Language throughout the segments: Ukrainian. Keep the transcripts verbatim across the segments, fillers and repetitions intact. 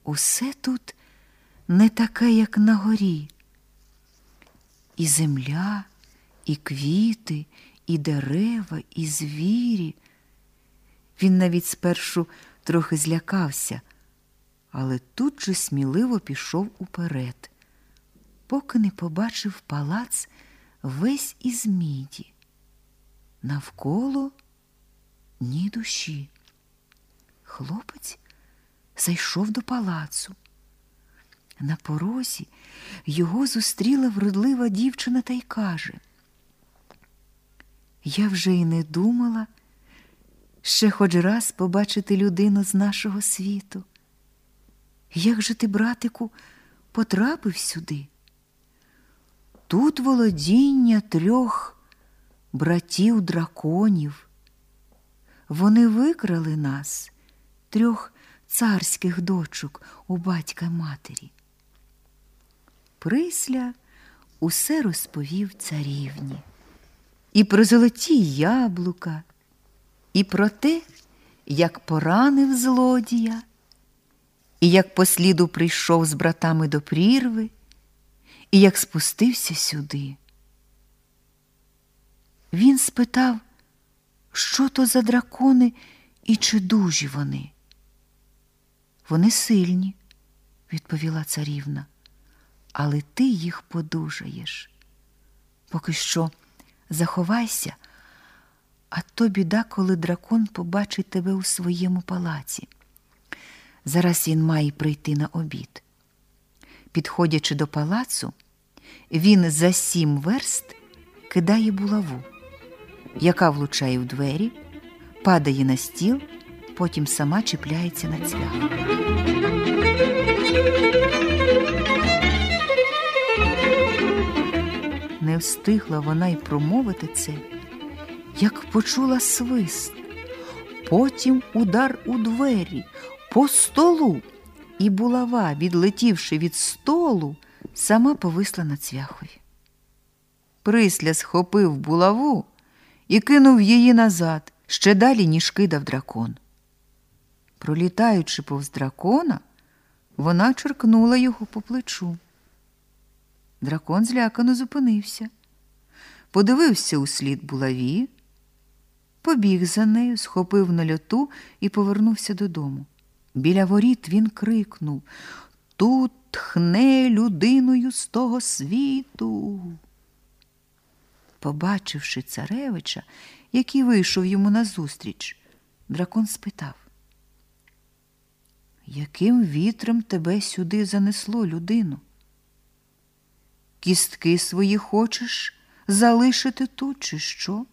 Усе тут не таке, як на горі. І земля, і квіти, і дерева, і звірі. Він навіть спершу трохи злякався, але тут же сміливо пішов уперед, поки не побачив палац весь із міді. Навколо ні душі. Хлопець зайшов до палацу. На порозі його зустріла вродлива дівчина та й каже: «Я вже й не думала ще хоч раз побачити людину з нашого світу. Як же ти, братику, потрапив сюди? Тут володіння трьох братів-драконів. Вони викрали нас, трьох царських дочок, у батька-матері». Присля усе розповів царівні. І про золоті яблука, і про те, як поранив злодія, і як по сліду прийшов з братами до прірви, і як спустився сюди. Він спитав, що то за дракони і чи дужі вони. «Вони сильні», – відповіла царівна, «але ти їх подужаєш. Поки що заховайся, а то біда, коли дракон побачить тебе у своєму палаці. Зараз він має прийти на обід». Підходячи до палацу, він за сім верст кидає булаву, яка влучає в двері, падає на стіл, потім сама чіпляється на цвях. Не встигла вона й промовити це, як почула свист, потім удар у двері, по столу, і булава, відлетівши від столу, сама повисла на цвяхові. Присля схопив булаву і кинув її назад, ще далі, ніж кидав дракон. Пролітаючи повз дракона, вона черкнула його по плечу. Дракон злякано зупинився, подивився услід булаві, побіг за нею, схопив на льоту і повернувся додому. Біля воріт він крикнув: «Тут тхне людиною з того світу!» Побачивши царевича, який вийшов йому назустріч, дракон спитав: «Яким вітром тебе сюди занесло, людину? Кістки свої хочеш залишити тут, чи що?»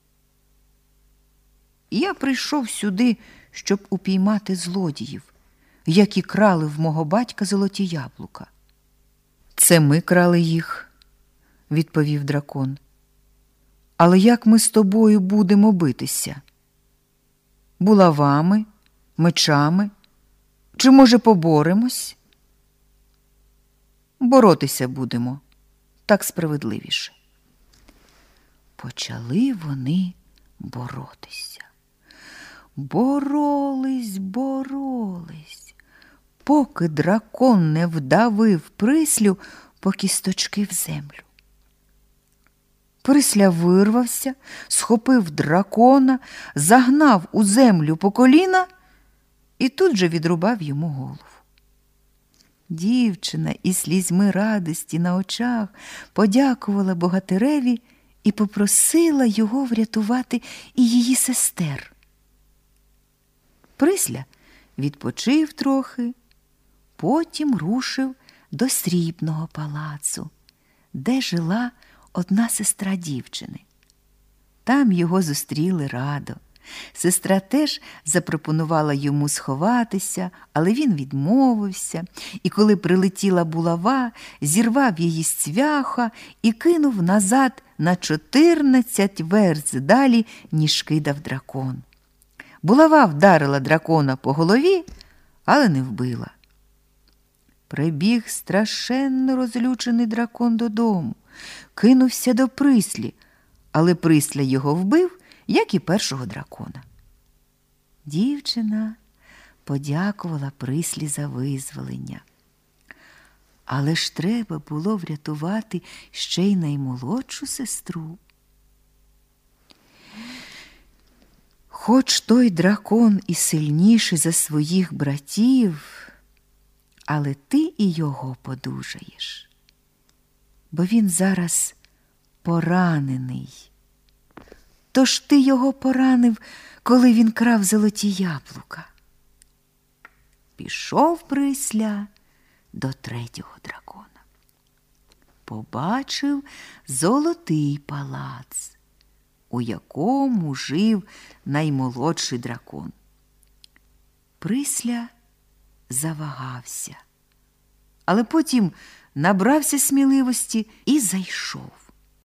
«Я прийшов сюди, щоб упіймати злодіїв, які крали в мого батька золоті яблука». «Це ми крали їх», – відповів дракон. «Але як ми з тобою будемо битися? Булавами, мечами? Чи, може, поборемось?» «Боротися будемо, так справедливіше». Почали вони боротися. Боролись, боролись, поки дракон не вдавив Прислю по кісточки в землю. Присля вирвався, схопив дракона, загнав у землю по коліна і тут же відрубав йому голову. Дівчина із слізьми радості на очах подякувала богатиреві і попросила його врятувати і її сестер. Присля відпочив трохи, потім рушив до срібного палацу, де жила одна сестра дівчини. Там його зустріли радо. Сестра теж запропонувала йому сховатися, але він відмовився, і коли прилетіла булава, зірвав її з цвяха і кинув назад на чотирнадцять верст далі, ніж кидав дракон. Булава вдарила дракона по голові, але не вбила. Прибіг страшенно розлючений дракон додому, кинувся до Прислі, але Присля його вбив, як і першого дракона. Дівчина подякувала Прислі за визволення. Але ж треба було врятувати ще й наймолодшу сестру. Хоч той дракон і сильніший за своїх братів, але ти і його подужаєш, бо він зараз поранений. Тож ти його поранив, коли він крав золоті яблука. Пішов Присля до третього дракона. Побачив золотий палац, у якому жив наймолодший дракон. Присля завагався, але потім набрався сміливості і зайшов.